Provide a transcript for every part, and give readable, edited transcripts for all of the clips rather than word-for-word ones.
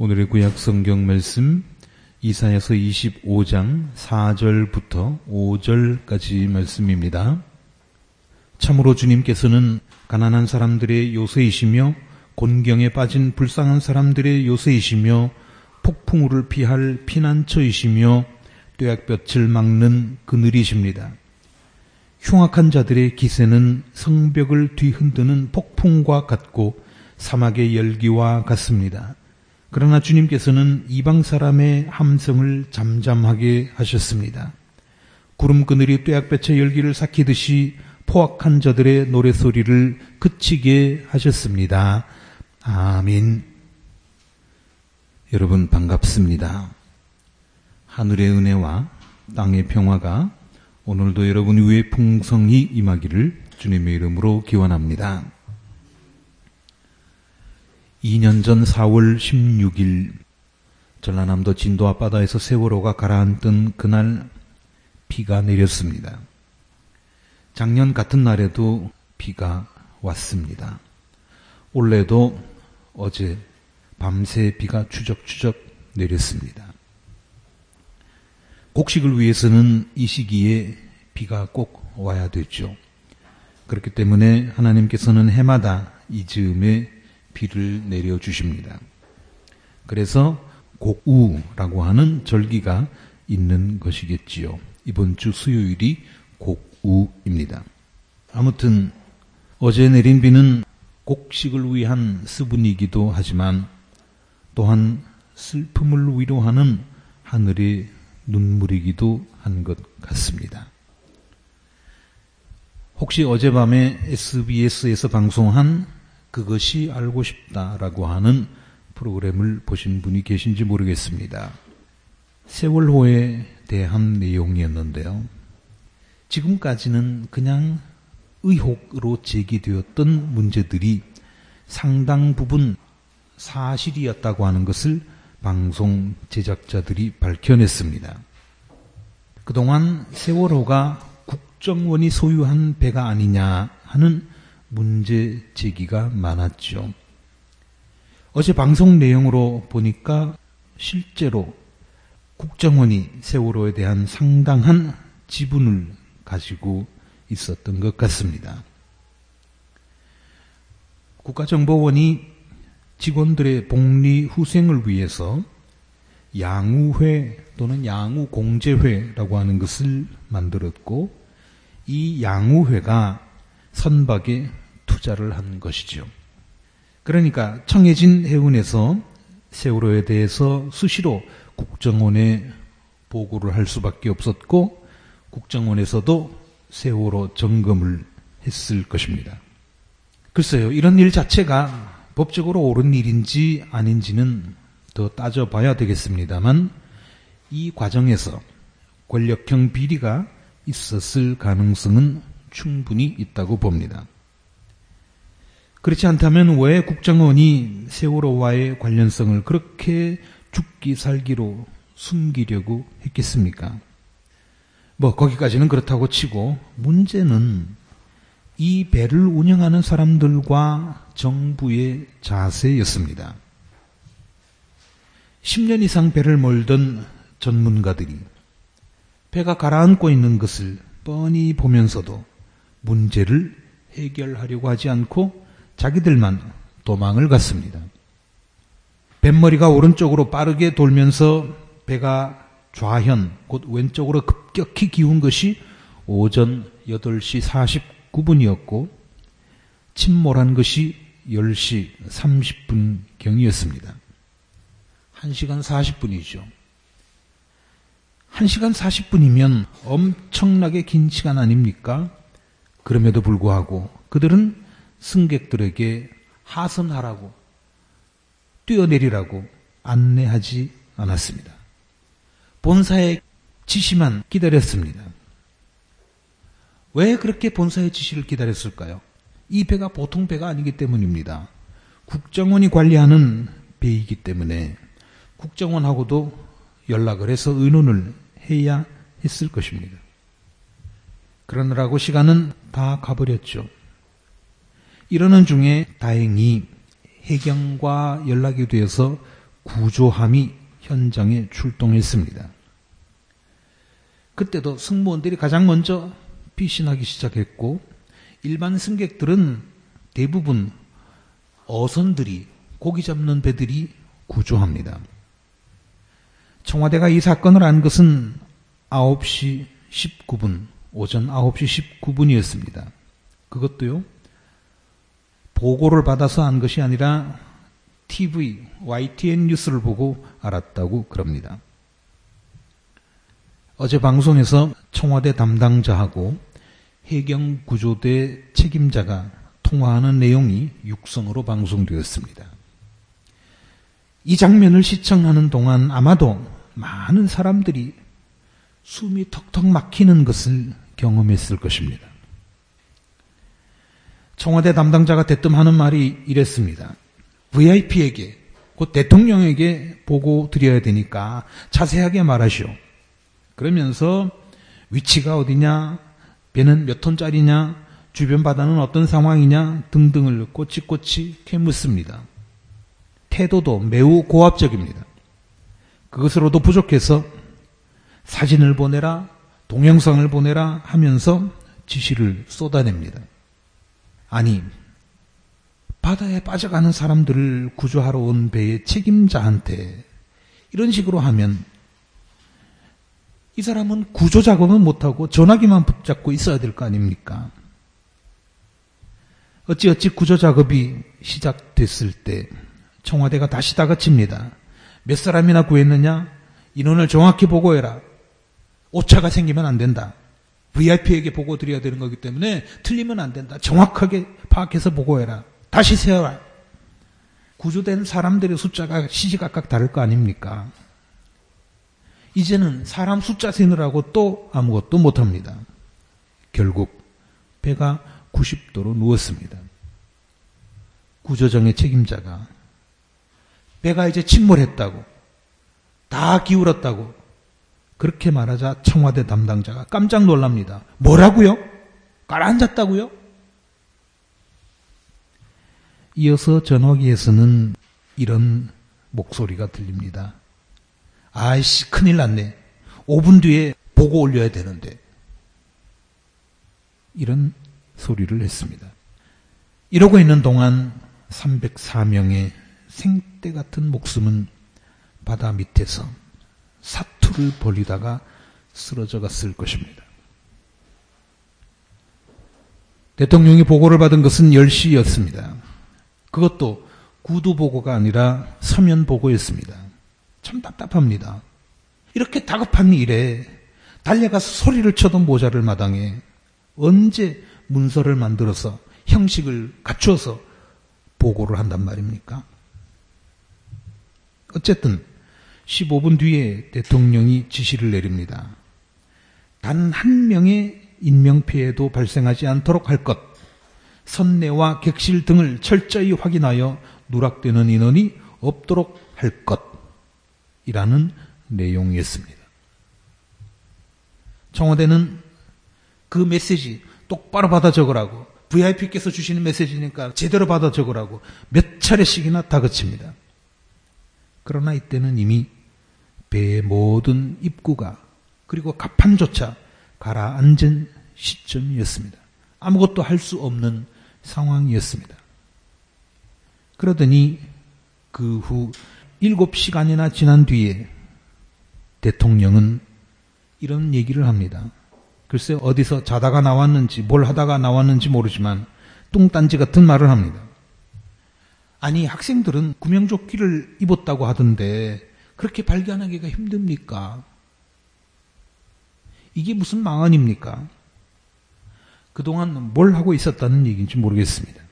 오늘의 구약 성경 말씀 이사야서 25장 4절부터 5절까지 말씀입니다. 참으로 주님께서는 가난한 사람들의 요새이시며 곤경에 빠진 불쌍한 사람들의 요새이시며 폭풍우를 피할 피난처이시며 뙤약볕을 막는 그늘이십니다. 흉악한 자들의 기세는 성벽을 뒤흔드는 폭풍과 같고 사막의 열기와 같습니다. 그러나 주님께서는 이방 사람의 함성을 잠잠하게 하셨습니다. 구름 그늘이 뙤약볕의 열기를 삭히듯이 포악한 자들의 노래소리를 그치게 하셨습니다. 아멘. 여러분 반갑습니다. 하늘의 은혜와 땅의 평화가 오늘도 여러분 위에 풍성히 임하기를 주님의 이름으로 기원합니다. 2년 전 4월 16일 전라남도 진도 앞바다에서 세월호가 가라앉던 그날 비가 내렸습니다. 작년 같은 날에도 비가 왔습니다. 올해도 어제 밤새 비가 추적추적 내렸습니다. 곡식을 위해서는 이 시기에 비가 꼭 와야 되죠. 그렇기 때문에 하나님께서는 해마다 이 즈음에 비를 내려주십니다. 그래서 곡우라고 하는 절기가 있는 것이겠지요. 이번 주 수요일이 곡우입니다. 아무튼 어제 내린 비는 곡식을 위한 수분이기도 하지만 또한 슬픔을 위로하는 하늘의 눈물이기도 한 것 같습니다. 혹시 어젯밤에 SBS에서 방송한 그것이 알고 싶다라고 하는 프로그램을 보신 분이 계신지 모르겠습니다. 세월호에 대한 내용이었는데요. 지금까지는 그냥 의혹으로 제기되었던 문제들이 상당 부분 사실이었다고 하는 것을 방송 제작자들이 밝혀냈습니다. 그동안 세월호가 국정원이 소유한 배가 아니냐 하는 문제 제기가 많았죠. 어제 방송 내용으로 보니까 실제로 국정원이 세월호에 대한 상당한 지분을 가지고 있었던 것 같습니다. 국가정보원이 직원들의 복리 후생을 위해서 양우회 또는 양우공제회라고 하는 것을 만들었고 이 양우회가 선박에 투자를 한 것이죠. 그러니까 청해진 해운에서 세월호에 대해서 수시로 국정원에 보고를 할 수밖에 없었고 국정원에서도 세월호 점검을 했을 것입니다. 글쎄요, 이런 일 자체가 법적으로 옳은 일인지 아닌지는 더 따져봐야 되겠습니다만 이 과정에서 권력형 비리가 있었을 가능성은 충분히 있다고 봅니다. 그렇지 않다면 왜 국정원이 세월호와의 관련성을 그렇게 죽기 살기로 숨기려고 했겠습니까? 거기까지는 그렇다고 치고 문제는 이 배를 운영하는 사람들과 정부의 자세였습니다. 10년 이상 배를 몰던 전문가들이 배가 가라앉고 있는 것을 뻔히 보면서도 문제를 해결하려고 하지 않고 자기들만 도망을 갔습니다. 뱃머리가 오른쪽으로 빠르게 돌면서 배가 좌현, 곧 왼쪽으로 급격히 기운 것이 오전 8시 49분이었고 침몰한 것이 10시 30분경이었습니다. 1시간 40분이죠. 1시간 40분이면 엄청나게 긴 시간 아닙니까? 그럼에도 불구하고 그들은 승객들에게 하선하라고, 뛰어내리라고 안내하지 않았습니다. 본사의 지시만 기다렸습니다. 왜 그렇게 본사의 지시를 기다렸을까요? 이 배가 보통 배가 아니기 때문입니다. 국정원이 관리하는 배이기 때문에 국정원하고도 연락을 해서 의논을 해야 했을 것입니다. 그러느라고 시간은 다 가버렸죠. 이러는 중에 다행히 해경과 연락이 되어서 구조함이 현장에 출동했습니다. 그때도 승무원들이 가장 먼저 피신하기 시작했고 일반 승객들은 대부분 어선들이 고기 잡는 배들이 구조합니다. 청와대가 이 사건을 안 것은 9시 19분, 오전 9시 19분이었습니다. 그것도요, 보고를 받아서 안 것이 아니라 TV, YTN 뉴스를 보고 알았다고 그럽니다. 어제 방송에서 청와대 담당자하고 해경구조대 책임자가 통화하는 내용이 육성으로 방송되었습니다. 이 장면을 시청하는 동안 아마도 많은 사람들이 숨이 턱턱 막히는 것을 경험했을 것입니다. 청와대 담당자가 대뜸 하는 말이 이랬습니다. VIP에게, 곧 대통령에게 보고 드려야 되니까 자세하게 말하시오. 그러면서 위치가 어디냐, 배는 몇 톤짜리냐, 주변 바다는 어떤 상황이냐 등등을 꼬치꼬치 캐묻습니다. 태도도 매우 고압적입니다. 그것으로도 부족해서 사진을 보내라, 동영상을 보내라 하면서 지시를 쏟아냅니다. 아니, 바다에 빠져가는 사람들을 구조하러 온 배의 책임자한테 이런 식으로 하면 이 사람은 구조 작업은 못하고 전화기만 붙잡고 있어야 될 거 아닙니까? 어찌어찌 구조 작업이 시작됐을 때 청와대가 다시 다그칩니다. 몇 사람이나 구했느냐? 인원을 정확히 보고해라. 오차가 생기면 안 된다. VIP에게 보고 드려야 되는 거기 때문에 틀리면 안 된다. 정확하게 파악해서 보고해라. 다시 세워라. 구조된 사람들의 숫자가 시시각각 다를 거 아닙니까? 이제는 사람 숫자 세느라고 또 아무것도 못합니다. 결국 배가 90도로 누웠습니다. 구조정의 책임자가 배가 이제 침몰했다고, 다 기울었다고 그렇게 말하자 청와대 담당자가 깜짝 놀랍니다. 뭐라고요? 가라앉았다고요? 이어서 전화기에서는 이런 목소리가 들립니다. 아이씨, 큰일 났네. 5분 뒤에 보고 올려야 되는데. 이런 소리를 했습니다. 이러고 있는 동안 304명의 생떼 같은 목숨은 바다 밑에서 사투를 벌이다가 쓰러져 갔을 것입니다. 대통령이 보고를 받은 것은 10시였습니다. 그것도 구두 보고가 아니라 서면 보고였습니다. 참 답답합니다. 이렇게 다급한 일에 달려가서 소리를 쳐도 모자를 마당에 언제 문서를 만들어서 형식을 갖추어서 보고를 한단 말입니까? 어쨌든 15분 뒤에 대통령이 지시를 내립니다. 단 한 명의 인명피해도 발생하지 않도록 할 것, 선내와 객실 등을 철저히 확인하여 누락되는 인원이 없도록 할 것이라는 내용이었습니다. 청와대는 그 메시지 똑바로 받아 적으라고, VIP께서 주시는 메시지니까 제대로 받아 적으라고 몇 차례씩이나 다그칩니다. 그러나 이때는 이미 배의 모든 입구가 그리고 갑판조차 가라앉은 시점이었습니다. 아무것도 할 수 없는 상황이었습니다. 그러더니 그 후 7시간이나 지난 뒤에 대통령은 이런 얘기를 합니다. 글쎄 어디서 자다가 나왔는지 뭘 하다가 나왔는지 모르지만 뚱딴지 같은 말을 합니다. 아니, 학생들은 구명조끼를 입었다고 하던데 그렇게 발견하기가 힘듭니까? 이게 무슨 망언입니까? 그동안 뭘 하고 있었다는 얘기인지 모르겠습니다.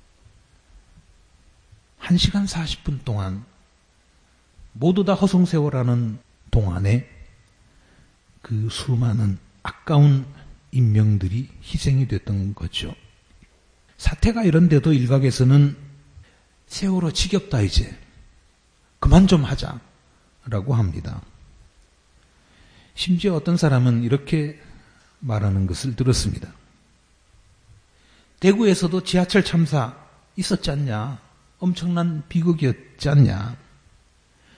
1시간 40분 동안 모두 다 허송세월하는 동안에 그 수많은 아까운 인명들이 희생이 됐던 거죠. 사태가 이런데도 일각에서는 세월호 지겹다 이제 그만 좀 하자라고 합니다. 심지어 어떤 사람은 이렇게 말하는 것을 들었습니다. 대구에서도 지하철 참사 있었지 않냐? 엄청난 비극이었지 않냐?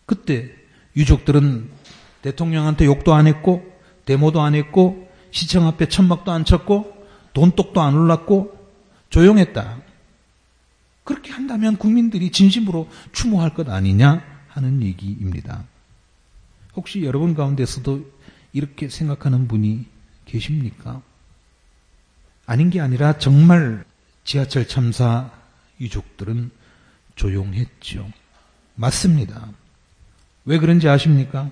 그때 유족들은 대통령한테 욕도 안 했고 데모도 안 했고 시청 앞에 천막도 안 쳤고 돈독도 안 올랐고 조용했다. 그렇게 한다면 국민들이 진심으로 추모할 것 아니냐 하는 얘기입니다. 혹시 여러분 가운데서도 이렇게 생각하는 분이 계십니까? 아닌 게 아니라 정말 지하철 참사 유족들은 조용했죠. 맞습니다. 왜 그런지 아십니까?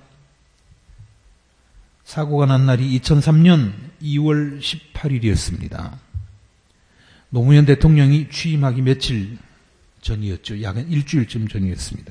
사고가 난 날이 2003년 2월 18일이었습니다. 노무현 대통령이 취임하기 며칠 전이었죠. 약 일주일쯤 전이었습니다.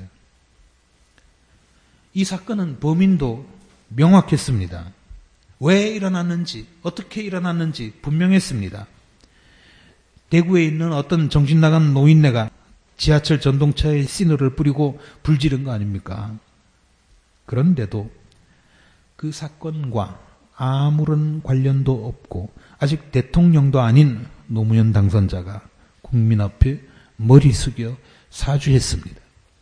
이 사건은 범인도 명확했습니다. 왜 일어났는지, 어떻게 일어났는지 분명했습니다. 대구에 있는 어떤 정신나간 노인네가 지하철 전동차에 시너를 뿌리고 불 지른 거 아닙니까? 그런데도 그 사건과 아무런 관련도 없고 아직 대통령도 아닌 노무현 당선자가 국민 앞에 머리 숙여 사죄했습니다.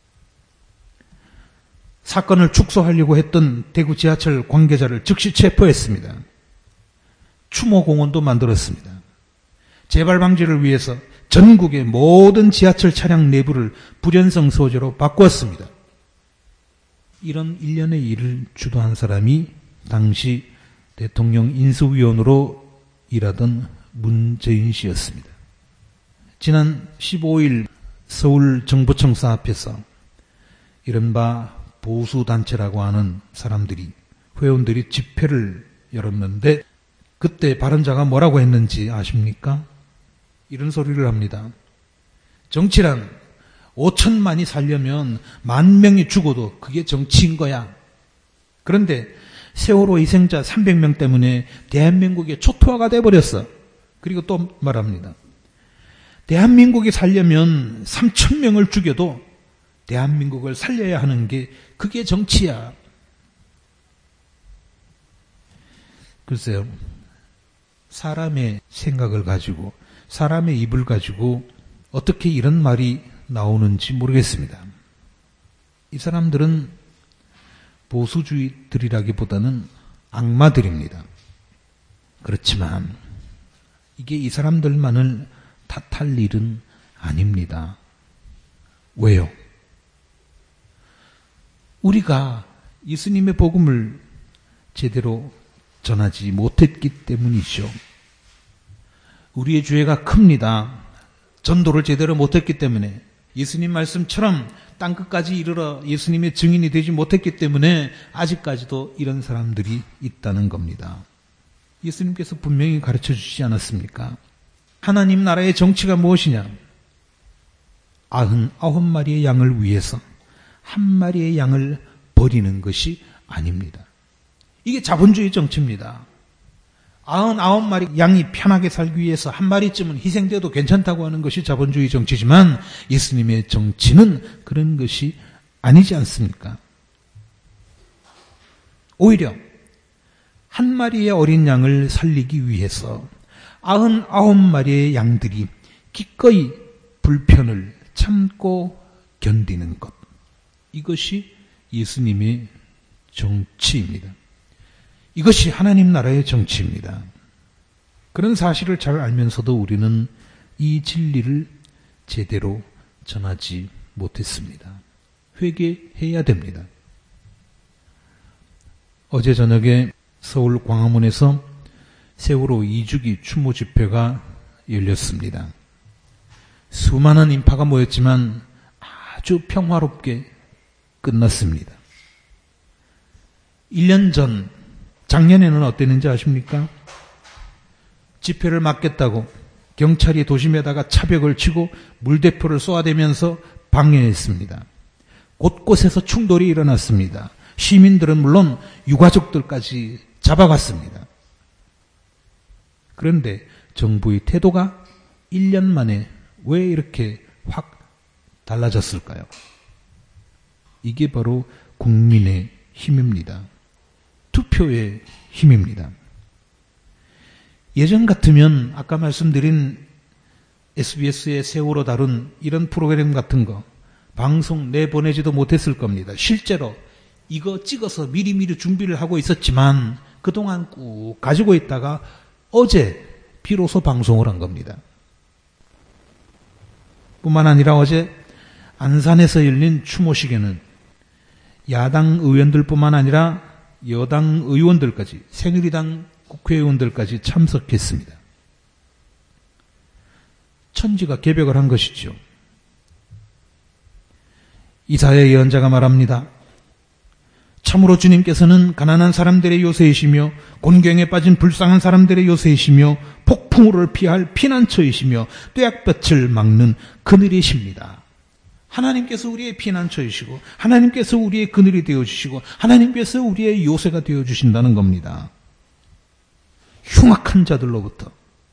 사건을 축소하려고 했던 대구 지하철 관계자를 즉시 체포했습니다. 추모 공원도 만들었습니다. 재발 방지를 위해서 전국의 모든 지하철 차량 내부를 불연성 소재로 바꾸었습니다. 이런 일련의 일을 주도한 사람이 당시 대통령 인수위원으로 일하던 문재인 씨였습니다. 지난 15일 서울 정부청사 앞에서 이른바 보수단체라고 하는 사람들이, 회원들이 집회를 열었는데 그때 발언자가 뭐라고 했는지 아십니까? 이런 소리를 합니다. 정치란 5천만이 살려면 10,000명이 죽어도 그게 정치인 거야. 그런데 세월호 희생자 300명 때문에 대한민국의 초토화가 돼버렸어. 그리고 또 말합니다. 대한민국이 살려면 3,000명을 죽여도 대한민국을 살려야 하는 게 그게 정치야. 글쎄요. 사람의 생각을 가지고 사람의 입을 가지고 어떻게 이런 말이 나오는지 모르겠습니다. 이 사람들은 보수주의들이라기보다는 악마들입니다. 그렇지만 이게 이 사람들만을 탓할 일은 아닙니다. 왜요? 우리가 예수님의 복음을 제대로 전하지 못했기 때문이죠. 우리의 죄가 큽니다. 전도를 제대로 못했기 때문에, 예수님 말씀처럼 땅끝까지 이르러 예수님의 증인이 되지 못했기 때문에 아직까지도 이런 사람들이 있다는 겁니다. 예수님께서 분명히 가르쳐 주시지 않았습니까? 하나님 나라의 정치가 무엇이냐? 99마리의 양을 위해서 한 마리의 양을 버리는 것이 아닙니다. 이게 자본주의 정치입니다. 99마리 양이 편하게 살기 위해서 한 마리쯤은 희생돼도 괜찮다고 하는 것이 자본주의 정치지만 예수님의 정치는 그런 것이 아니지 않습니까? 오히려 한 마리의 어린 양을 살리기 위해서 99마리의 양들이 기꺼이 불편을 참고 견디는 것, 이것이 예수님의 정치입니다. 이것이 하나님 나라의 정치입니다. 그런 사실을 잘 알면서도 우리는 이 진리를 제대로 전하지 못했습니다. 회개해야 됩니다. 어제 저녁에 서울 광화문에서 세월호 2주기 추모 집회가 열렸습니다. 수많은 인파가 모였지만 아주 평화롭게 끝났습니다. 1년 전, 작년에는 어땠는지 아십니까? 집회를 막겠다고 경찰이 도심에다가 차벽을 치고 물대포를 쏘아대면서 방해했습니다. 곳곳에서 충돌이 일어났습니다. 시민들은 물론 유가족들까지 잡아갔습니다. 그런데 정부의 태도가 1년 만에 왜 이렇게 확 달라졌을까요? 이게 바로 국민의 힘입니다. 투표의 힘입니다. 예전 같으면 아까 말씀드린 SBS의 세월호 다룬 이런 프로그램 같은 거 방송 내보내지도 못했을 겁니다. 실제로 이거 찍어서 미리미리 준비를 하고 있었지만 그동안 꾹 가지고 있다가 어제 비로소 방송을 한 겁니다. 뿐만 아니라 어제 안산에서 열린 추모식에는 야당 의원들뿐만 아니라 여당 의원들까지, 새누리당 국회의원들까지 참석했습니다. 천지가 개벽을 한 것이죠. 이사야 예언자가 말합니다. 참으로 주님께서는 가난한 사람들의 요새이시며 곤경에 빠진 불쌍한 사람들의 요새이시며 폭풍우를 피할 피난처이시며 뙤약볕을 막는 그늘이십니다. 하나님께서 우리의 피난처이시고 하나님께서 우리의 그늘이 되어주시고 하나님께서 우리의 요새가 되어주신다는 겁니다. 흉악한 자들로부터,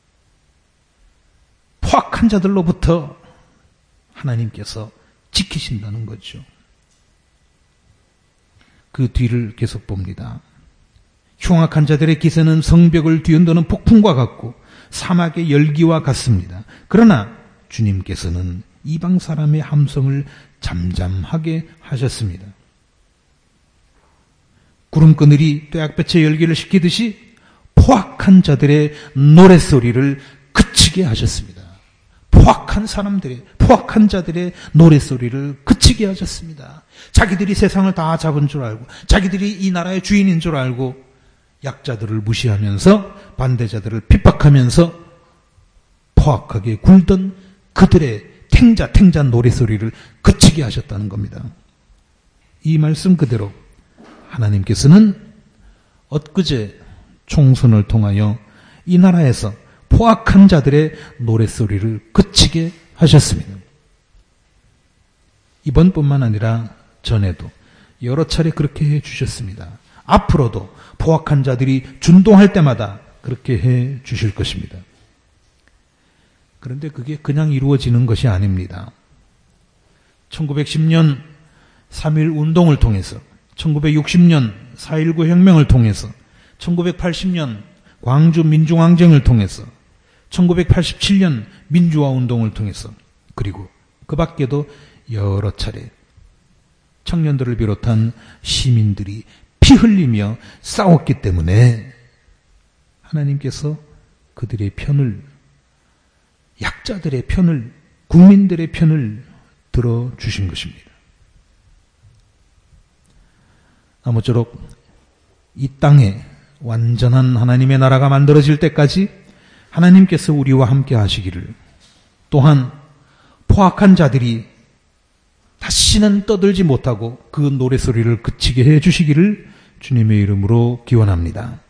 포악한 자들로부터 하나님께서 지키신다는 거죠. 그 뒤를 계속 봅니다. 흉악한 자들의 기세는 성벽을 뒤흔드는 폭풍과 같고 사막의 열기와 같습니다. 그러나 주님께서는 이방 사람의 함성을 잠잠하게 하셨습니다. 구름그늘이 뙤약볕의 열기를 식히듯이 포악한 자들의 노랫소리를 그치게 하셨습니다. 포악한 사람들의, 포악한 자들의 노랫소리를 그치게 하셨습니다. 자기들이 세상을 다 잡은 줄 알고 자기들이 이 나라의 주인인 줄 알고 약자들을 무시하면서 반대자들을 핍박하면서 포악하게 굴던 그들의 탱자 노랫소리를 그치게 하셨다는 겁니다. 이 말씀 그대로 하나님께서는 엊그제 총선을 통하여 이 나라에서 포악한 자들의 노랫소리를 그치게 하셨습니다. 이번뿐만 아니라 전에도 여러 차례 그렇게 해 주셨습니다. 앞으로도 포악한 자들이 준동할 때마다 그렇게 해 주실 것입니다. 그런데 그게 그냥 이루어지는 것이 아닙니다. 1910년 3.1 운동을 통해서, 1960년 4.19 혁명을 통해서, 1980년 광주 민중항쟁을 통해서, 1987년 민주화 운동을 통해서, 그리고 그 밖에도 여러 차례 청년들을 비롯한 시민들이 피 흘리며 싸웠기 때문에 하나님께서 그들의 편을, 약자들의 편을, 국민들의 편을 들어주신 것입니다. 아무쪼록 이 땅에 완전한 하나님의 나라가 만들어질 때까지 하나님께서 우리와 함께 하시기를, 또한 포악한 자들이 다시는 떠들지 못하고 그 노랫소리를 그치게 해주시기를 주님의 이름으로 기원합니다.